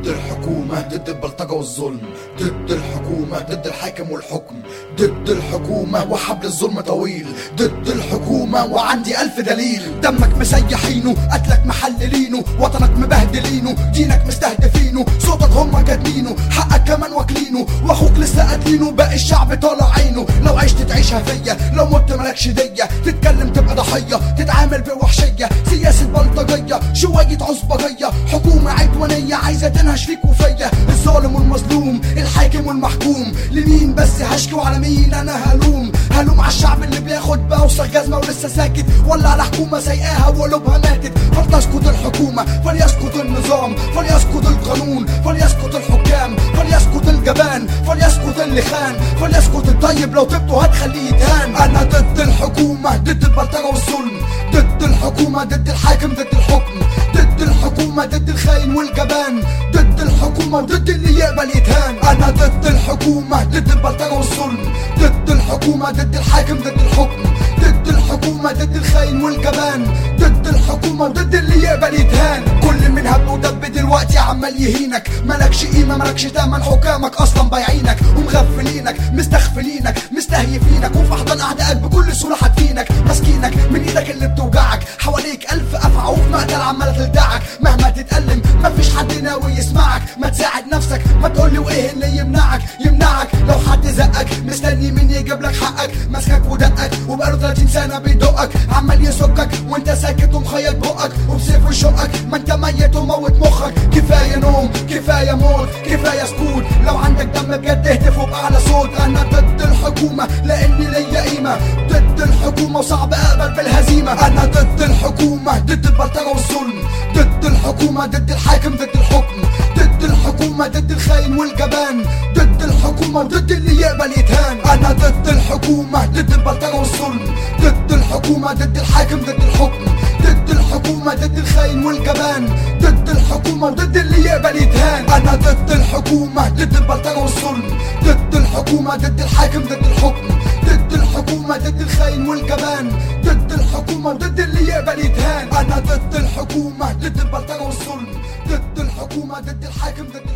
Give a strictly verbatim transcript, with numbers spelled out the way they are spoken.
ضد الحكومة، ضد البلطجة والظلم، ضد الحكومة، ضد الحاكم والحكم، ضد الحكومة وحبل الظلم طويل، ضد الحكومة وعندي ألف دليل. دمك مسيحينه، قتلك محللينه، وطنك مبهدلينه، دينك مستهدفينه، صوتك هم كاتمينه، حقك كمان واكلينه، واخوك لسه قاتلينه، باقي الشعب طالع عينه. لو عشت تعيشها فيا، لو مت مالكش دية، تتكلم تبقى ضحية، تتعامل بوحشية، سياسة بلطجية، شوية عصبجية، حكومة عدوانية عايزة تنهش فيك وفيا. الظالم والمظلوم، الحاكم والمحكوم، لمين بس هشكي وعلى مين انا هلوم؟ هلوم على الشعب اللي بياخد بوسخ جزمة ولسه ساكت، ولا على حكومة سايقاها وقلوبها ماتت؟ فلتسقط الحكومة، فليسقط النظام، فليسقط القانون، فليسقط الحكام، فليسقط الجبان، فليسقط اللي خان، فليسقط الطيب لو طبته هتخليه يتهان. انا ضد الحكومة، ضد البلطجة والظلم، ضد الحكومة، ضد الحاكم، ضد الحكم، ضد الحكومة، ضد الخاين والجبان، ضد الحكومة وضد اللي يقبل يتهان. انا ضد الحكومة، ضد البلطجة والظلم، ضد الحكومة، ضد الحاكم، ضد الحكم، ضد الحكومة، ضد الخاين والجبان، ضد الحكومة وضد اللي يقبل يتهان. كل من هب ودب دلوقتي عمال يهينك، مالكش قيمة مالكش تمن، حكامك اصلا بايعينك ومغفلينك، مستغفلينك مستهيفينك، وفي احضان اعدائك بكل سهولة حاتفينك، ماسكينك من ايدك اللي بتوجعك، حواليك الف افعى وفي مقتل عمالة تلدعك. مهما تتألم مفيش حد ناوي يسمعك، ما تساعد نفسك، ما تقولي وايه اللي يمنعك يمنعك لو حد زقك مستني مين يجيب لك حقك، ماسكك ودقك وبقاله ثلاثين سنة بيدقك، عمال يسكك وانت ساكت ومخيط بقك وبسيفه يشقك، ما انت ميت وموت مخك. كفاية نوم، كفاية موت، كفاية سكوت، لو عندك دم بجد اهتف وبأعلى صوت. انا ضد الحكومة لاني ليا قيمة، ضد الحكومة وصعب اقبل بالهزيمة. انا ضد الحكومة، ضد البلطجة والظلم، ضد الحكومة، ضد الحاكم، ضد الحكم، ضد الحكومة، ضد الخاين والجبان، ضد الحكومة وضد اللي يقبل يتهان. انا ضد الحكومة، ضد البلطجة والظلم، ضد الحكومة، ضد الحاكم، ضد الحكم، ضد الحكومة، ضد الخاين والجبان، ضد الحكومة وضد اللي يقبل يتهان. انا ضد الحكومة، ضد البلطجة والظلم، ضد الحكومة، ضد الحاكم، ضد الحكم، ضد الحكومة، ضد الخاين والجبان، ضد الحكومة وضد اللي يقبل يتهان. انا ضد الحكومة، ضد البلطجة والظلم، ضد الحكومة، ضد الحاكم، ضد